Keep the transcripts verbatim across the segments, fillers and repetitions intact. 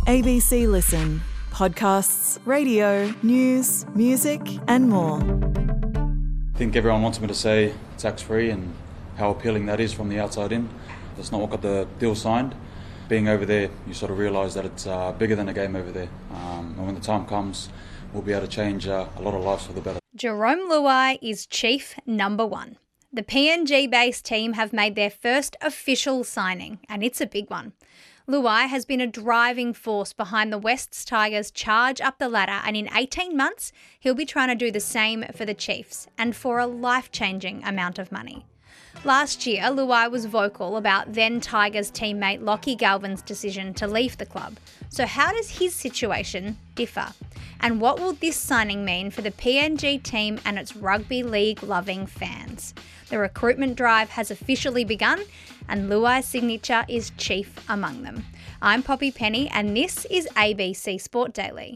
A B C Listen. Podcasts, radio, news, music and more. I think everyone wants me to say tax-free and how appealing that is from the outside in. That's not what got the deal signed. Being over there, you sort of realise that it's uh, bigger than a game over there. Um, and when the time comes, we'll be able to change uh, a lot of lives for the better. Jarome Luai is chief number one. The P N G-based team have made their first official signing, and it's a big one. Luai has been a driving force behind the Wests Tigers' charge up the ladder, and in eighteen months, he'll be trying to do the same for the Chiefs, and for a life-changing amount of money. Last year, Luai was vocal about then Tigers teammate Lockie Galvin's decision to leave the club. So how does his situation differ? And what will this signing mean for the P N G team and its rugby league-loving fans? The recruitment drive has officially begun, and Luai's signature is chief among them. I'm Poppy Penny, and this is A B C Sport Daily.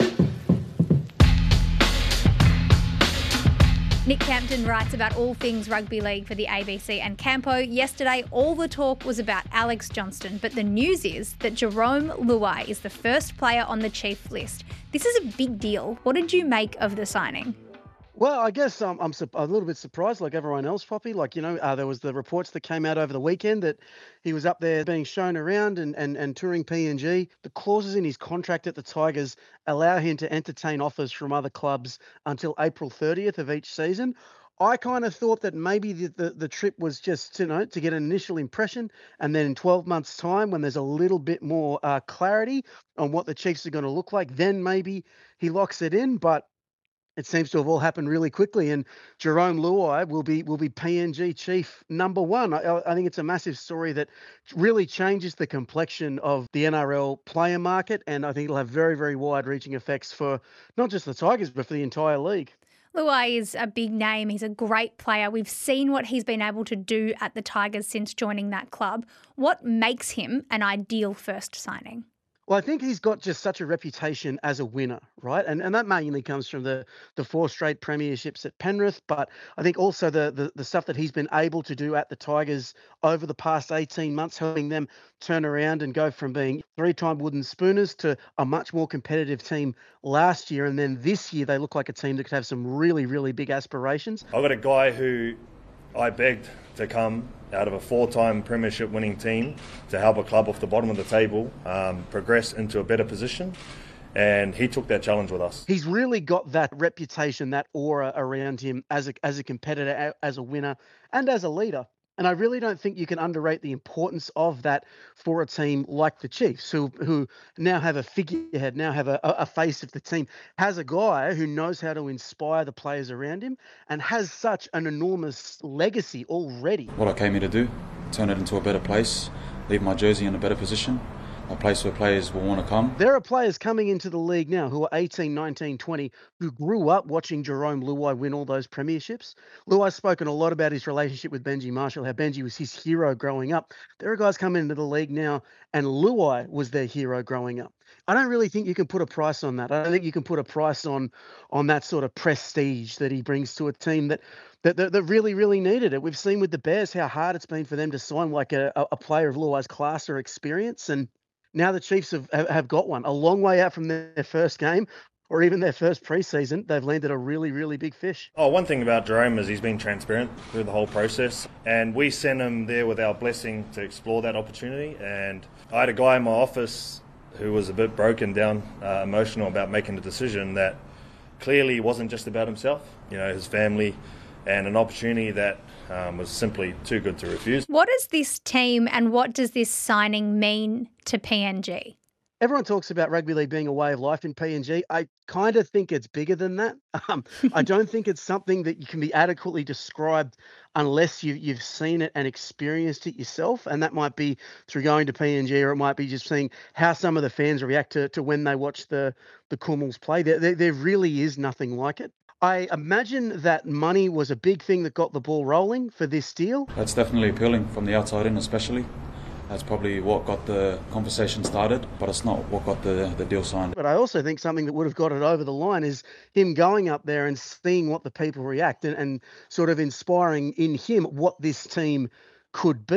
Nick Campton writes about all things rugby league for the A B C and Campo. Yesterday, all the talk was about Alex Johnston, but the news is that Jarome Luai is the first player on the chief list. This is a big deal. What did you make of the signing? Well, I guess um, I'm su- a little bit surprised, like everyone else, Poppy. Like, you know, uh, there was the reports that came out over the weekend that he was up there being shown around and, and, and touring P N G. The clauses in his contract at the Tigers allow him to entertain offers from other clubs until April thirtieth of each season. I kind of thought that maybe the, the, the trip was just, you know, to get an initial impression, and then in twelve months' time, when there's a little bit more uh, clarity on what the Chiefs are going to look like, then maybe he locks it in. But it seems to have all happened really quickly, and Jarome Luai will be will be P N G chief number one. I, I think it's a massive story that really changes the complexion of the N R L player market, and I think it'll have very, very wide-reaching effects for not just the Tigers, but for the entire league. Luai is a big name. He's a great player. We've seen what he's been able to do at the Tigers since joining that club. What makes him an ideal first signing? Well, I think he's got just such a reputation as a winner, right? And and that mainly comes from the the four straight premierships at Penrith, but I think also the, the the stuff that he's been able to do at the Tigers over the past eighteen months, helping them turn around and go from being three-time wooden spooners to a much more competitive team last year. And then this year, they look like a team that could have some really, really big aspirations. I've got a guy who I begged to come out of a four-time premiership winning team to help a club off the bottom of the table um, progress into a better position, and he took that challenge with us. He's really got that reputation, that aura around him as a as a competitor, as a winner, and as a leader. And I really don't think you can underrate the importance of that for a team like the Chiefs, who who now have a figurehead, now have a, a face of the team, has a guy who knows how to inspire the players around him and has such an enormous legacy already. What I came here to do, turn it into a better place, leave my jersey in a better position, a place where players will want to come. There are players coming into the league now who are eighteen, nineteen, twenty, who grew up watching Jarome Luai win all those premierships. Luai's spoken a lot about his relationship with Benji Marshall, how Benji was his hero growing up. There are guys coming into the league now, and Luai was their hero growing up. I don't really think you can put a price on that. I don't think you can put a price on on that sort of prestige that he brings to a team that that, that, that really, really needed it. We've seen with the Bears how hard it's been for them to sign like a, a player of Luai's class or experience, and now the Chiefs have, have got one. A long way out from their first game or even their first preseason, they've landed a really, really big fish. Oh, one thing about Jarome is he's been transparent through the whole process, and we sent him there with our blessing to explore that opportunity. And I had a guy in my office who was a bit broken down, uh, emotional about making a decision that clearly wasn't just about himself, you know, his family, and an opportunity that um, was simply too good to refuse. What does this team and what does this signing mean to P N G? Everyone talks about rugby league being a way of life in P N G. I kind of think it's bigger than that. Um, I don't think it's something that you can be adequately described unless you, you've seen it and experienced it yourself. And that might be through going to P N G, or it might be just seeing how some of the fans react to, to when they watch the, the Kumuls play. There, there, there really is nothing like it. I imagine that money was a big thing that got the ball rolling for this deal. That's definitely appealing from the outside in, especially. That's probably what got the conversation started, but it's not what got the, the deal signed. But I also think something that would have got it over the line is him going up there and seeing what the people react, and, and sort of inspiring in him what this team could be.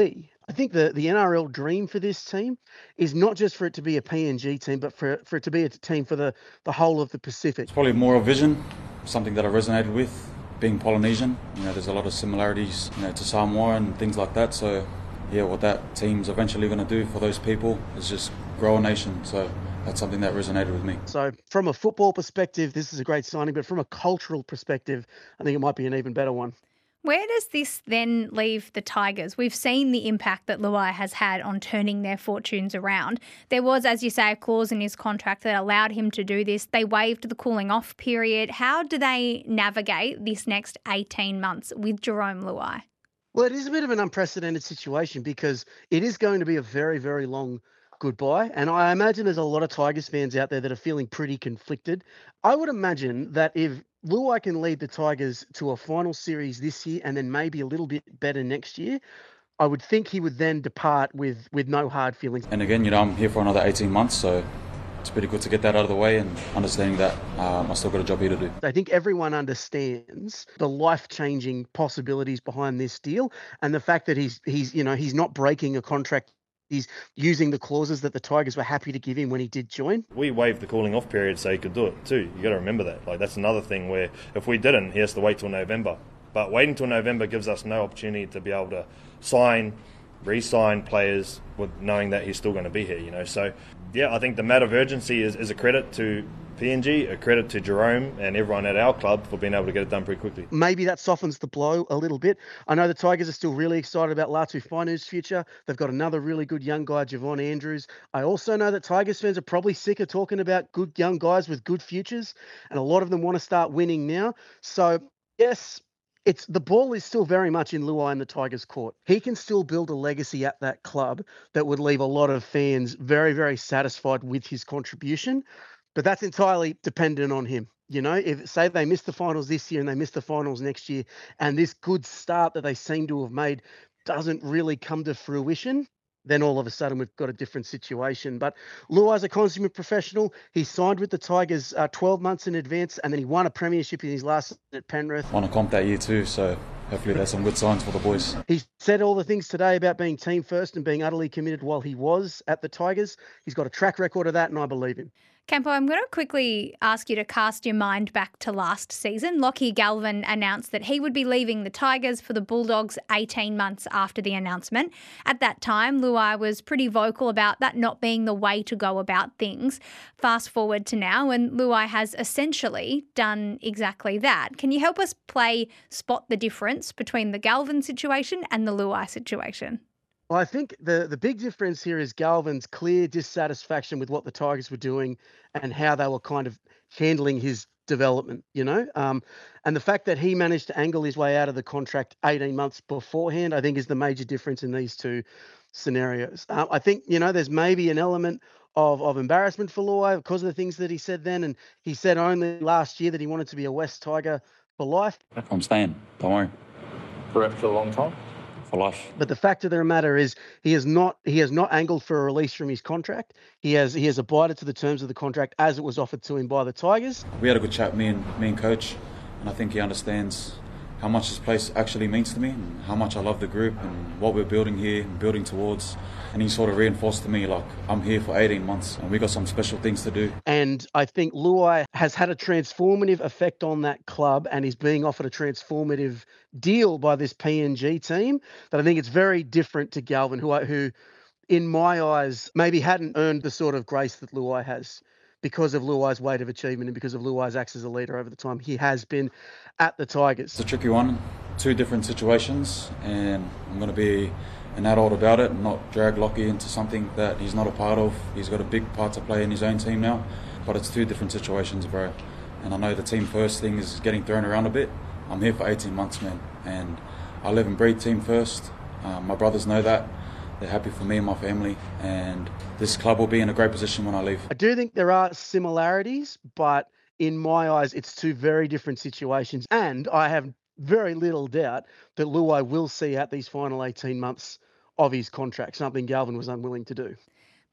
I think the, the N R L dream for this team is not just for it to be a P N G team, but for, for it to be a team for the, the whole of the Pacific. It's probably more a vision, something that I resonated with. Being Polynesian, you know, there's a lot of similarities, you know, to Samoa and things like that. So, yeah, what that team's eventually going to do for those people is just grow a nation. So that's something that resonated with me. So from a football perspective, this is a great signing, but from a cultural perspective, I think it might be an even better one. Where does this then leave the Tigers? We've seen the impact that Luai has had on turning their fortunes around. There was, as you say, a clause in his contract that allowed him to do this. They waived the cooling off period. How do they navigate this next eighteen months with Jerome Luai? Well, it is a bit of an unprecedented situation because it is going to be a very, very long goodbye. And I imagine there's a lot of Tigers fans out there that are feeling pretty conflicted. I would imagine that if Luai can lead the Tigers to a final series this year and then maybe a little bit better next year, I would think he would then depart with, with no hard feelings. And again, you know, I'm here for another eighteen months, so it's pretty good to get that out of the way and understanding that um, I still got a job here to do. I think everyone understands the life-changing possibilities behind this deal and the fact that he's he's you know he's not breaking a contract. He's using the clauses that the Tigers were happy to give him when he did join. We waived the cooling off period so he could do it too. You got to remember that. Like that's another thing where if we didn't, he has to wait till November. But waiting till November gives us no opportunity to be able to sign, re-sign players with knowing that he's still going to be here. You know, so yeah, I think the matter of urgency is, is a credit to P N G, a credit to Jerome and everyone at our club for being able to get it done pretty quickly. Maybe that softens the blow a little bit. I know the Tigers are still really excited about Latu Fainu's future. They've got another really good young guy, Javon Andrews. I also know that Tigers fans are probably sick of talking about good young guys with good futures, and a lot of them want to start winning now. So, yes, it's the ball is still very much in Luai and the Tigers' court. He can still build a legacy at that club that would leave a lot of fans very, very satisfied with his contribution. But that's entirely dependent on him. You know, if say they miss the finals this year and they miss the finals next year, and this good start that they seem to have made doesn't really come to fruition, then all of a sudden we've got a different situation. But Luai's a consummate professional. He signed with the Tigers uh, twelve months in advance, and then he won a premiership in his last season at Penrith. Won a comp that year too, so hopefully there's some good signs for the boys. He said all the things today about being team first and being utterly committed while he was at the Tigers. He's got a track record of that, and I believe him. Campo, I'm going to quickly ask you to cast your mind back to last season. Lockie Galvin announced that he would be leaving the Tigers for the Bulldogs eighteen months after the announcement. At that time, Luai was pretty vocal about that not being the way to go about things. Fast forward to now, and Luai has essentially done exactly that. Can you help us play spot the difference between the Galvin situation and the Luai situation? Well, I think the, the big difference here is Galvin's clear dissatisfaction with what the Tigers were doing and how they were kind of handling his development, you know. Um, and the fact that he managed to angle his way out of the contract eighteen months beforehand, I think is the major difference in these two scenarios. Uh, I think, you know, there's maybe an element of, of embarrassment for Luai because of the things that he said then. And he said only last year that he wanted to be a West Tiger for life. I'm staying, don't worry. For, for a long time? For life. But the fact of the matter is he has not he has not angled for a release from his contract. He has he has abided to the terms of the contract as it was offered to him by the Tigers. We had a good chat, me and me and coach, and I think he understands how much this place actually means to me and how much I love the group and what we're building here and building towards. And he sort of reinforced to me, like, I'm here for eighteen months and we got some special things to do. And I think Luai has had a transformative effect on that club and is being offered a transformative deal by this P N G team that I think it's very different to Galvin, who, I, who in my eyes, maybe hadn't earned the sort of grace that Luai has because of Luai's weight of achievement and because of Luai's acts as a leader over the time he has been at the Tigers. It's a tricky one, two different situations, and I'm going to be an adult about it and not drag Lockie into something that he's not a part of. He's got a big part to play in his own team now, but it's two different situations, bro. And I know the team first thing is getting thrown around a bit. I'm here for eighteen months, man, and I live and breathe team first. Um, my brothers know that. They're happy for me and my family, and this club will be in a great position when I leave. I do think there are similarities, but in my eyes, it's two very different situations. And I have very little doubt that Luai will see out these final eighteen months of his contract, something Galvin was unwilling to do.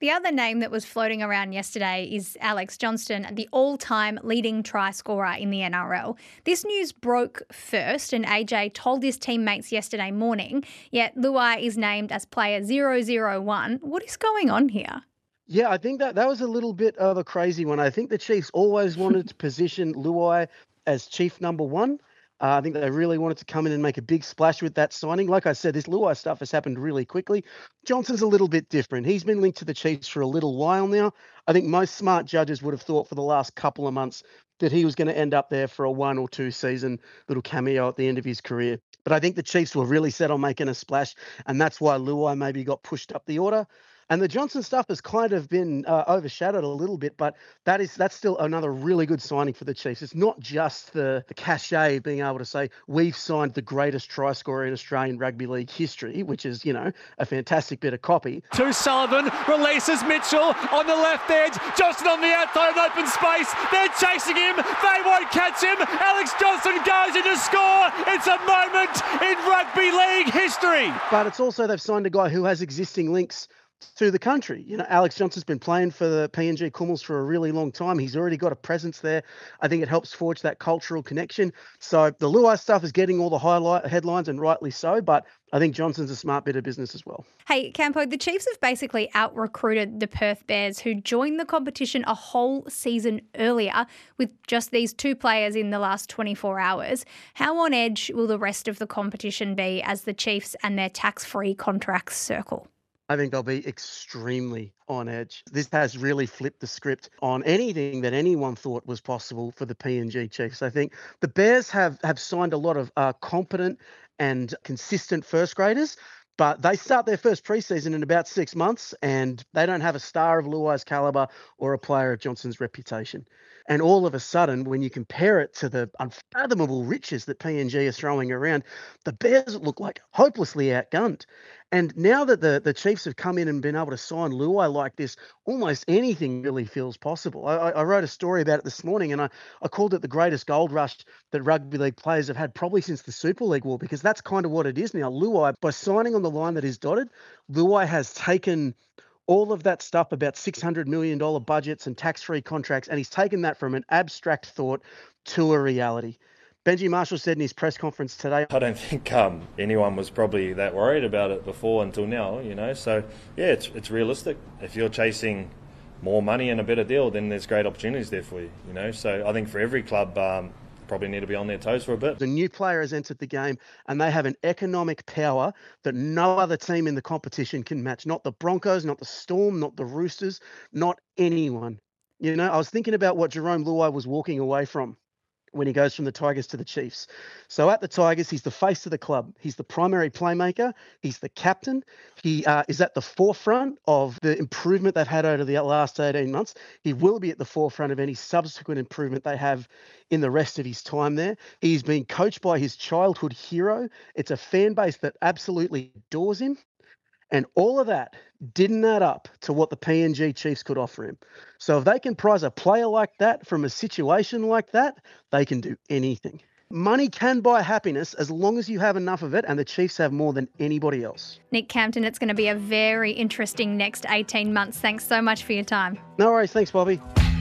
The other name that was floating around yesterday is Alex Johnston, the all-time leading try scorer in the N R L. This news broke first, and A J told his teammates yesterday morning, yet Luai is named as player zero zero one. What is going on here? Yeah, I think that that was a little bit of a crazy one. I think the Chiefs always wanted to position Luai as chief number one. Uh, I think they really wanted to come in and make a big splash with that signing. Like I said, this Luai stuff has happened really quickly. Johnson's a little bit different. He's been linked to the Chiefs for a little while now. I think most smart judges would have thought for the last couple of months that he was going to end up there for a one or two season little cameo at the end of his career. But I think the Chiefs were really set on making a splash, and that's why Luai maybe got pushed up the order. And the Johnson stuff has kind of been uh, overshadowed a little bit, but that is that's still another really good signing for the Chiefs. It's not just the, the cachet of being able to say we've signed the greatest try scorer in Australian rugby league history, which is, you know, a fantastic bit of copy. To Sullivan, releases Mitchell on the left edge, Johnson on the outside of open space, they're chasing him, they won't catch him, Alex Johnson goes in to score, it's a moment in rugby league history. But it's also they've signed a guy who has existing links to the country. You know, Alex Johnson's been playing for the P N G Kumuls for a really long time. He's already got a presence there. I think it helps forge that cultural connection. So the Luai stuff is getting all the highlight headlines, and rightly so, but I think Johnson's a smart bit of business as well. Hey, Campo, the Chiefs have basically out-recruited the Perth Bears, who joined the competition a whole season earlier with just these two players in the last twenty-four hours. How on edge will the rest of the competition be as the Chiefs and their tax-free contracts circle? I think they'll be extremely on edge. This has really flipped the script on anything that anyone thought was possible for the P N G Chiefs. I think the Bears have, have signed a lot of uh, competent and consistent first graders, but they start their first preseason in about six months and they don't have a star of Luai's caliber or a player of Johnson's reputation. And all of a sudden, when you compare it to the unfathomable riches that P N G is throwing around, the Bears look like hopelessly outgunned. And now that the, the Chiefs have come in and been able to sign Luai like this, almost anything really feels possible. I, I wrote a story about it this morning, and I, I called it the greatest gold rush that rugby league players have had probably since the Super League war, because that's kind of what it is now. Luai, by signing on the line that is dotted, Luai has taken all of that stuff about six hundred million dollars budgets and tax-free contracts, and he's taken that from an abstract thought to a reality. Benji Marshall said in his press conference today, I don't think um, anyone was probably that worried about it before until now, you know. So, yeah, it's it's realistic. If you're chasing more money and a better deal, then there's great opportunities there for you, you know. So I think for every club, um, probably need to be on their toes for a bit. The new player has entered the game and they have an economic power that no other team in the competition can match. Not the Broncos, not the Storm, not the Roosters, not anyone. You know, I was thinking about what Jerome Luai was walking away from when he goes from the Tigers to the Chiefs. So at the Tigers, he's the face of the club. He's the primary playmaker. He's the captain. He uh, is at the forefront of the improvement they've had over the last eighteen months. He will be at the forefront of any subsequent improvement they have in the rest of his time there. He's been coached by his childhood hero. It's a fan base that absolutely adores him. And all of that didn't add up to what the P N G Chiefs could offer him. So if they can prize a player like that from a situation like that, they can do anything. Money can buy happiness as long as you have enough of it, and the Chiefs have more than anybody else. Nick Campton, it's going to be a very interesting next eighteen months. Thanks so much for your time. No worries. Thanks, Bobby.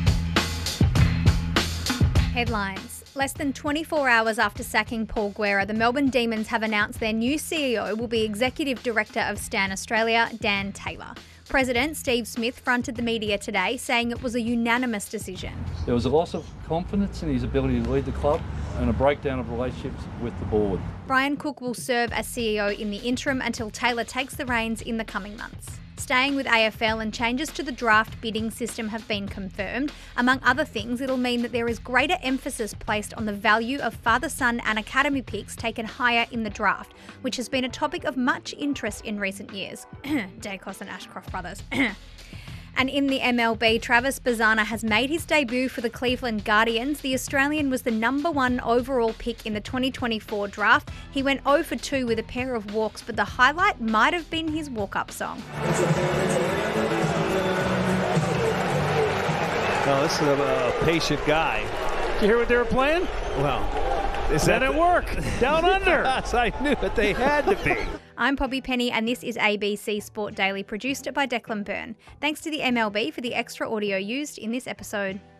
Headlines. Less than twenty-four hours after sacking Paul Guerra, the Melbourne Demons have announced their new C E O will be Executive Director of Stan Australia, Dan Taylor. President Steve Smith fronted the media today, saying it was a unanimous decision. There was a loss of confidence in his ability to lead the club and a breakdown of relationships with the board. Brian Cook will serve as C E O in the interim until Taylor takes the reins in the coming months. Staying with A F L and changes to the draft bidding system have been confirmed. Among other things, it'll mean that there is greater emphasis placed on the value of father-son and academy picks taken higher in the draft, which has been a topic of much interest in recent years. Dacos and Ashcroft brothers. And in the M L B, Travis Bazzana has made his debut for the Cleveland Guardians. The Australian was the number one overall pick in the twenty twenty-four draft. He went oh for two with a pair of walks, but the highlight might have been his walk-up song. Oh, this is a, a patient guy. Did you hear what they were playing? Well, Is that at work? Down under. Yes, I knew it. They had to be. I'm Poppy Penny, and this is A B C Sport Daily, produced by Declan Byrne. Thanks to the M L B for the extra audio used in this episode.